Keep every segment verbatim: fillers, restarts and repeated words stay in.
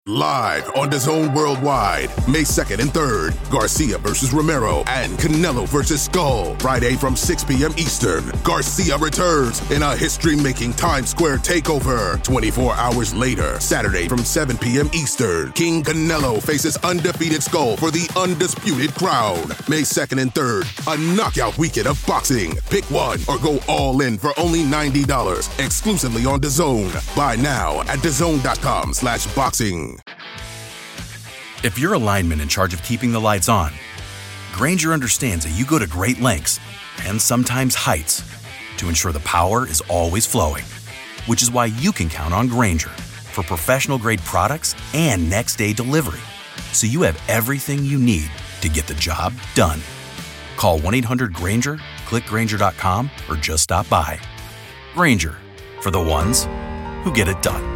Live on DAZN Worldwide, May second and third, Garcia versus Romero and Canelo versus Skull. Friday from six p.m. Eastern, Garcia returns in a history-making Times Square takeover. twenty-four hours later, Saturday from seven p.m. Eastern, King Canelo faces undefeated Skull for the undisputed crown. May second and third, a knockout weekend of boxing. Pick one or go all in for only ninety dollars, exclusively on DAZN. Buy now at DAZN.com slash boxing. If you're a lineman in charge of keeping the lights on, Grainger understands that you go to great lengths and sometimes heights to ensure the power is always flowing, which is why you can count on Grainger for professional-grade products and next-day delivery, so you have everything you need to get the job done. Call one eight hundred Grainger, click Grainger dot com, or just stop by. Grainger, for the ones who get it done.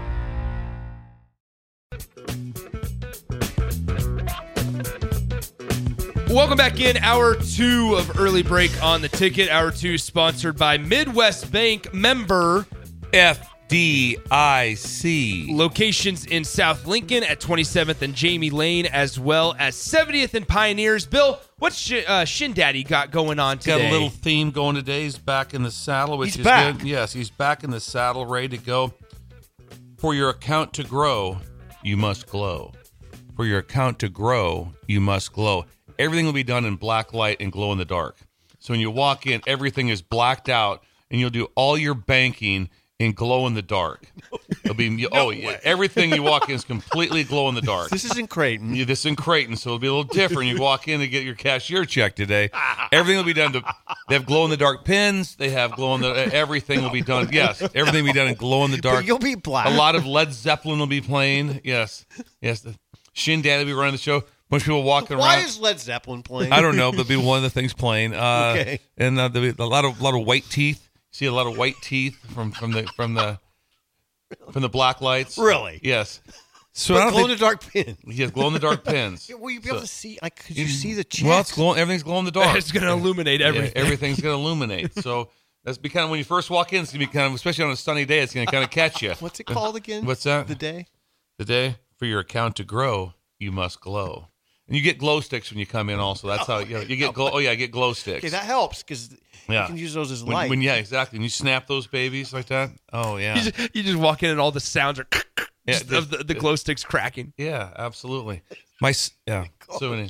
Welcome back in. Hour two of Early Break on the Ticket. Hour two sponsored by Midwest Bank, member F D I C. Locations in South Lincoln at twenty-seventh and Jamie Lane, as well as seventieth and Pioneers. Bill, what's Sh- uh, Shin Daddy got going on today? Got a little theme going today. He's back in the saddle, which He's is back. good. Yes, he's back in the saddle, ready to go. For your account to grow, you must glow. For your account to grow, you must glow. Everything will be done in black light and glow in the dark. So when you walk in, everything is blacked out, and you'll do all your banking in glow in the dark. It'll be no oh yeah, everything you walk in is completely glow in the dark. This is in Creighton. Yeah, this is in Creighton, so it'll be a little different. You walk in to get your cashier check today. Everything will be done to. They have glow in the dark pins. They have glow in the. Everything will be done. Yes, everything will be done in glow in the dark. But you'll be black. A lot of Led Zeppelin will be playing. Yes, yes. The Shin Daddy will be running the show. Bunch of people walking Why around. is Led Zeppelin playing? I don't know, but it'll be one of the things playing. Uh, Okay. And uh, there'll be a lot of lot of white teeth. See a lot of white teeth from, from the from the from the black lights. Really? Yes. So But I don't glow in think, the dark pin. Yes, glow in the dark pins. Yeah, will you be So- able to see? Like, could you see the checks? Well, it's glowing. Everything's glowing in the dark. It's going to illuminate Yeah, everything. everything's going to illuminate. So that's be kind of when you first walk in. It's going to be kind of, especially on a sunny day. It's going to kind of catch you. What's it called again? What's that? The day? The day for your account to grow, you must glow. And you get glow sticks when you come in. Also, that's how you, know, you get glow. Oh yeah, you get glow sticks. Okay, that helps because Yeah. you can use those as When, light. when yeah, exactly. And you snap those babies like that. Oh yeah. You just, you just walk in and all the sounds are Yeah, just of the, the glow sticks cracking. Yeah, absolutely. My s- yeah. So many,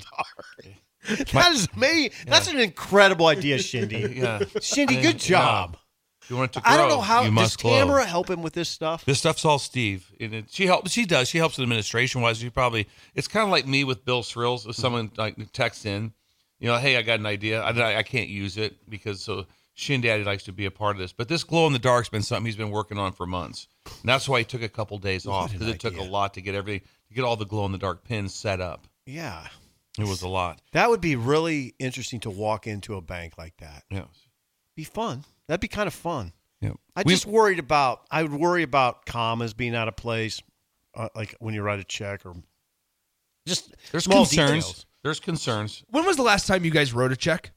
that is me. That's an incredible idea, Shindy. yeah. Shindy, good job. If you want it to grow, I don't know how you does must glow. Tamara help him with this stuff? This stuff's all Steve. And it, she helps. She does. She helps administration wise. She probably. It's kind of like me with Bill Thrills. If someone like texts in, you know, hey, I got an idea. I, I can't use it because so Shin Daddy likes to be a part of this. But this glow in the dark's been something he's been working on for months. And that's why he took a couple days off because it took a lot to get everything to get all the glow in the dark pins set up. Yeah. It was a lot. That would be really interesting to walk into a bank like that. Yeah. Be fun. That'd be kind of fun. Yeah. I We- just worried about. I would worry about commas being out of place, uh, like when you write a check or just There's small concerns. details. There's concerns. When was the last time you guys wrote a check?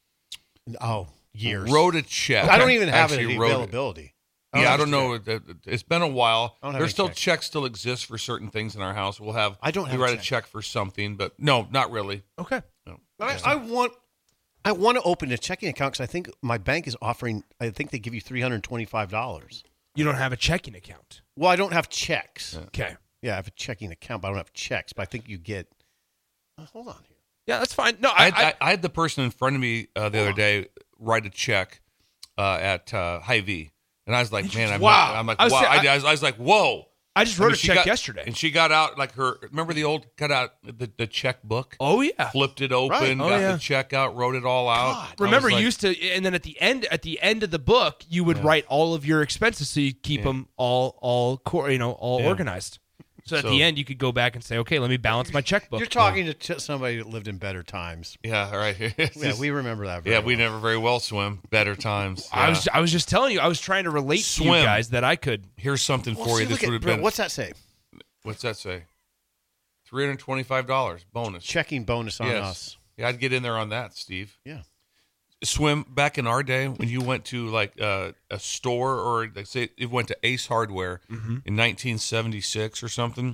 Oh, years. Wrote a check. I don't even have Actually it wrote availability. Yeah, I have don't a know. check. It's been a while. I don't have There's any still checks. checks still exist for certain things in our house. We'll have. I don't we have a write check. a check for something, but no, not really. Okay. No. I, I want. I want to open a checking account because I think my bank is offering. I think they give you three hundred twenty-five dollars. You don't have a checking account. Well, I don't have checks. Yeah. Okay. Yeah, I have a checking account, but I don't have checks. But I think you get. Uh, hold on here. Yeah, that's fine. No, I, I, had, I, I, I had the person in front of me uh, the other day write a check uh, at uh, Hy-Vee, and I was like, man, I'm Wow. not, I'm like, I was wow. say- I, I, was, I was like, whoa. I just I wrote mean, a she check got- yesterday. and she got out like her. Remember the old got out the, the checkbook, Oh yeah. flipped it open, Right. Oh, got yeah. the check out, wrote it all out. God. I Remember, was you like, used to, and then at the end, at the end of the book, you would Yeah. write all of your expenses, so you keep Yeah. them all, all, cor- you know, all Yeah. organized. So at So- the end, you could go back and say, okay, let me balance my checkbook. You're talking to t- somebody that lived in better times. Yeah, all right. Yeah, we remember that. Very Yeah, we well. never very well swim. Better times. I Yeah. was, I was just telling you, I was trying to relate to Swim. you guys that I could. Here's something Well, for see, you. This look at- would have bro, been. What's that say? What's that say? Three hundred twenty-five dollars bonus. Checking bonus on yes. us. Yeah, I'd get in there on that, Steve. Yeah. Swim back in our day when you went to like uh, a store or like say you went to Ace Hardware Mm-hmm. in nineteen seventy-six or something.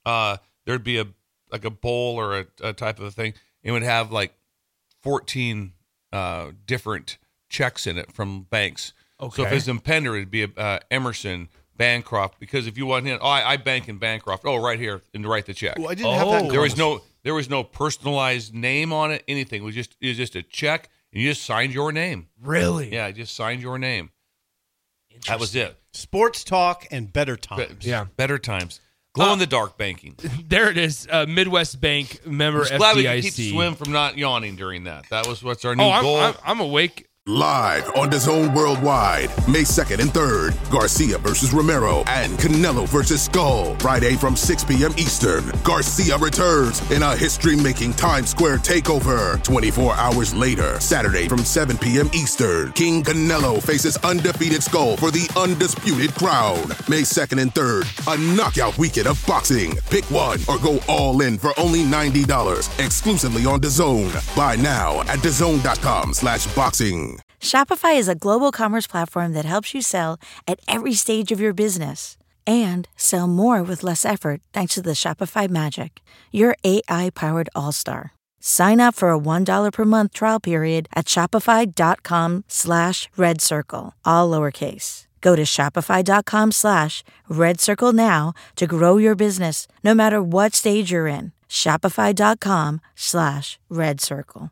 uh, there'd be a like a bowl or a, a type of a thing. It would have like fourteen uh, different checks in it from banks. Okay. So if it's in Pender, it'd be uh, Emerson, Bancroft. Because if you want in, oh, I, I bank in Bancroft. Oh, right here, and write the check. Well, I didn't have that. in There was Columbus. no there was no personalized name on it. Anything. It was just it was just a check, and you just signed your name. Really? Yeah, just signed your name. That was it. Sports talk and better times. Be- Yeah. better times. Glow in the dark banking. There it is. Uh, Midwest Bank member I'm glad we F D I could C. keep Swim from not yawning during that. That was what's our new Oh, I'm, goal. I'm, I'm awake. Live on DAZN Worldwide, May second and third, Garcia versus Romero and Canelo versus Skull. Friday from six p.m. Eastern, Garcia returns in a history-making Times Square takeover. twenty-four hours later, Saturday from seven p.m. Eastern, King Canelo faces undefeated Skull for the undisputed crown. May second and third, a knockout weekend of boxing. Pick one or go all in for only ninety dollars, exclusively on DAZN. Buy now at DAZN.com slash boxing. Shopify is a global commerce platform that helps you sell at every stage of your business and sell more with less effort thanks to the Shopify magic, your A I-powered all-star. Sign up for a one dollar per month trial period at shopify.com slash red circle, all lowercase. Go to shopify.com slash red circle now to grow your business no matter what stage you're in. Shopify.com slash red circle.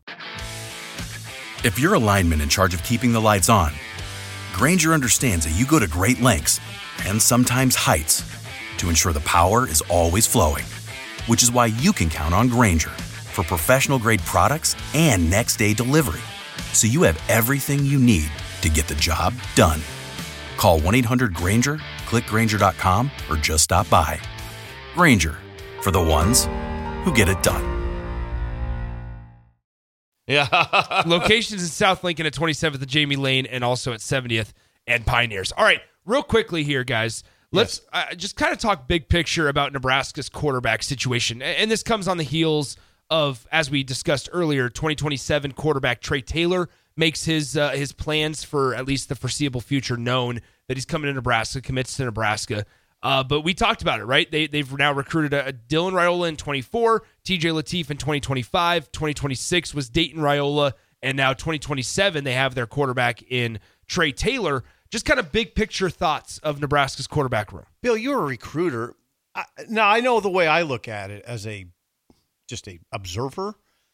If you're a lineman in charge of keeping the lights on, Grainger understands that you go to great lengths and sometimes heights to ensure the power is always flowing, which is why you can count on Grainger for professional-grade products and next-day delivery, so you have everything you need to get the job done. Call one eight hundred Grainger, click Grainger dot com, or just stop by. Grainger, for the ones who get it done. Yeah. Locations in South Lincoln at twenty-seventh and Jamie Lane, and also at seventieth and Pioneers. All right, real quickly here, guys. Let's yes. uh, just kind of talk big picture about Nebraska's quarterback situation. And this comes on the heels of, as we discussed earlier, twenty twenty-seven quarterback Trey Taylor makes his uh, his plans for at least the foreseeable future known, that he's coming to Nebraska, commits to Nebraska. Uh, but we talked about it, right? They, they've now recruited a, a Dylan Raiola in twenty-four, T J Lateef in twenty twenty-five, twenty twenty-six was Dayton Raiola, and now twenty twenty-seven they have their quarterback in Trey Taylor. Just kind of big picture thoughts of Nebraska's quarterback room. Bill, you're a recruiter. I, now, I know the way I look at it as a just a observer.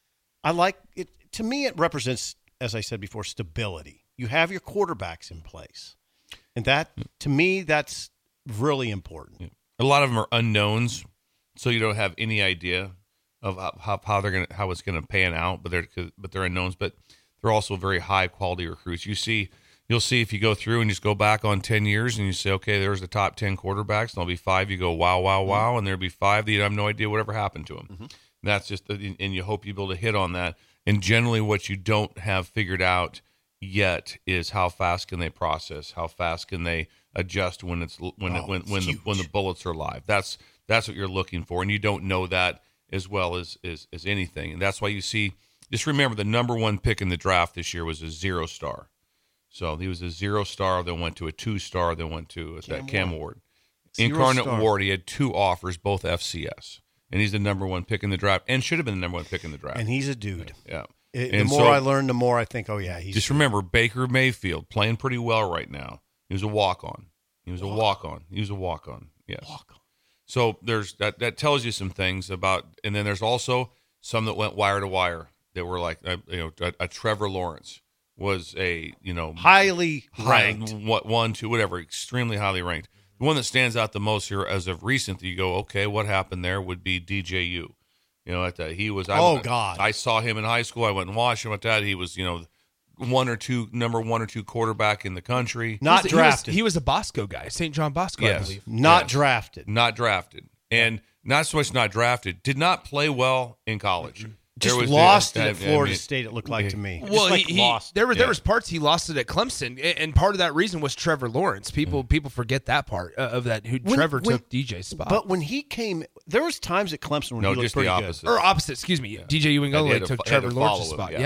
I like it. To me, it represents, as I said before, stability. You have your quarterbacks in place. And that, to me, that's really important. A lot of them are unknowns, so you don't have any idea of how, how they're gonna how it's gonna pan out. But they're but they're unknowns. But they're also very high quality recruits. You see, you'll see if you go through and just go back on ten years and you say, okay, there's the top ten quarterbacks. And there'll be five. You go, wow, wow, wow, mm-hmm. and there'll be five that you have no idea whatever happened to them. Mm-hmm. And that's just, the, and you hope you be able to hit on that. And generally, what you don't have figured out yet is how fast can they process, how fast can they adjust when it's when oh, it, when it's when the, huge. when the bullets are live. That's that's what you're looking for, and you don't know that as well as as, as anything. And that's why you see. Just remember, the number one pick in the draft this year was a zero star. So he was a zero star, then went to a two star, then went to Cam that Cam Ward. Ward. Incarnate star. Ward, he had two offers, both F C S, and he's the number one pick in the draft, and should have been the number one pick in the draft. And he's a dude. Yeah. It, and the more so, I learn, the more I think, oh yeah, he's. Just remember, Baker Mayfield playing pretty well right now. He was a walk on. He was a walk on. He was a walk on. Yes. Walk on. So there's that. That tells you some things about, and then there's also some that went wire to wire that were like, uh, you know, a, a Trevor Lawrence was a, you know, highly high, ranked, what one, two, whatever, extremely highly ranked. The one that stands out the most here as of recent that you go, okay, what happened there would be D J U. You know, at the, he was. I, oh God! I saw him in high school. I went and watched him at that. He was, you know, one or two number one or two quarterback in the country. Not he was, drafted. He was, he was a Bosco guy, Saint John Bosco, yes. I believe. Not yes. drafted. Not drafted, and not so much not drafted. Did not play well in college. Mm-hmm. Just was, lost uh, it at Florida I mean, State. It looked like to me. Well, Just like he, he lost. there were Yeah. there was parts he lost it at Clemson, and part of that reason was Trevor Lawrence. People people forget that part uh, of that. Who When- Trevor when- took D J's spot, But when he came, there was times at Clemson when No, he looked just pretty the good. opposite. or opposite, excuse me. D J And he Uiagalelei had to took fo- had to Trevor Lawrence's follow him, spot. yeah. Yeah.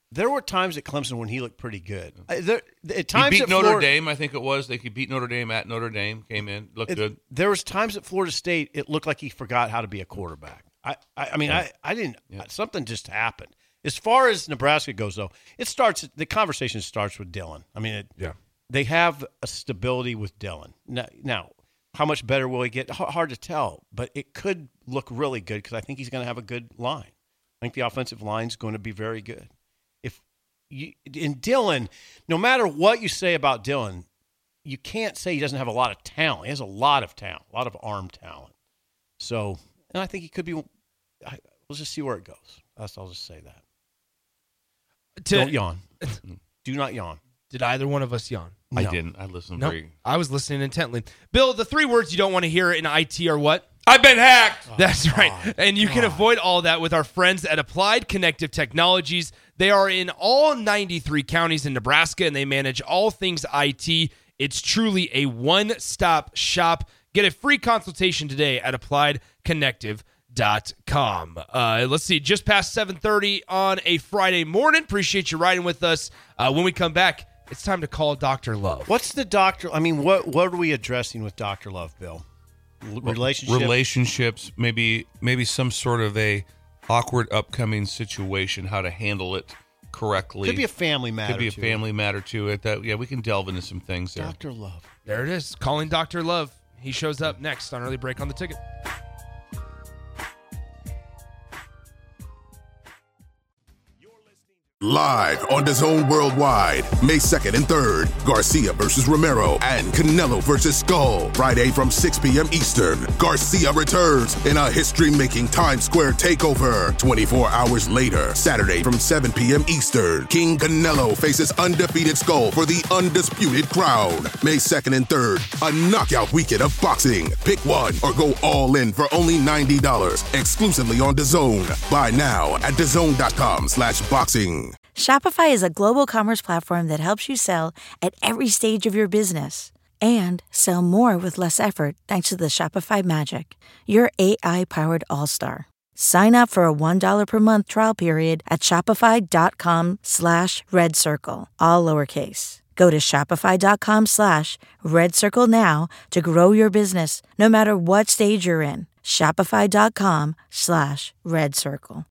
There were times at Clemson when he looked pretty good. Uh, There, at He times beat at Notre Florida, Dame, I think it was. They could beat Notre Dame at Notre Dame. Came in, looked it- good. There was times at Florida State it looked like he forgot how to be a quarterback. I, I, I mean, I, I didn't. Something just happened. As far as Nebraska goes, though, it starts. The conversation starts with Dylan. I mean, it, Yeah. they have a stability with Dylan. Now, now, how much better will he get? H- Hard to tell, but it could look really good because I think he's going to have a good line. I think the offensive line is going to be very good. If you, in Dylan, no matter what you say about Dylan, you can't say he doesn't have a lot of talent. He has a lot of talent, a lot of arm talent. So, and I think he could be. I, we'll just see where it goes. That's, I'll just say that. To- Don't yawn. Do not yawn. Did either one of us yawn? I No. didn't. I listened No, very. I was listening intently. Bill, the three words you don't want to hear in I T are what? I've been hacked. That's right. And you can avoid all that with our friends at Applied Connective Technologies. They are in all ninety-three counties in Nebraska, and they manage all things I T. It's truly a one-stop shop. Get a free consultation today at applied connective dot com. Uh, let's see, just past seven thirty on a Friday morning. Appreciate you riding with us. Uh, when we come back, it's time to call Doctor Love. What's the doctor? I mean, what what are we addressing with Doctor Love, Bill? L- Relationship. Relationships, maybe maybe some sort of a awkward upcoming situation, how to handle it correctly. Could be a family matter. Could be a too. family matter to it. That yeah, we can delve into some things there. Doctor Love. There it is. Calling Doctor Love. He shows up next on Early Break on the Ticket. Live on DAZN Worldwide, May second and third, Garcia versus Romero and Canelo versus Skull. Friday from six p.m. Eastern, Garcia returns in a history-making Times Square takeover. twenty-four hours later, Saturday from seven p.m. Eastern, King Canelo faces undefeated Skull for the undisputed crown. May second and third, a knockout weekend of boxing. Pick one or go all in for only ninety dollars, exclusively on DAZN. Buy now at DAZN.com slash boxing. Shopify is a global commerce platform that helps you sell at every stage of your business and sell more with less effort thanks to the Shopify magic, your A I-powered all-star. Sign up for a one dollar per month trial period at shopify.com slash red circle, all lowercase. Go to shopify.com slash red circle now to grow your business no matter what stage you're in. Shopify.com slash red circle.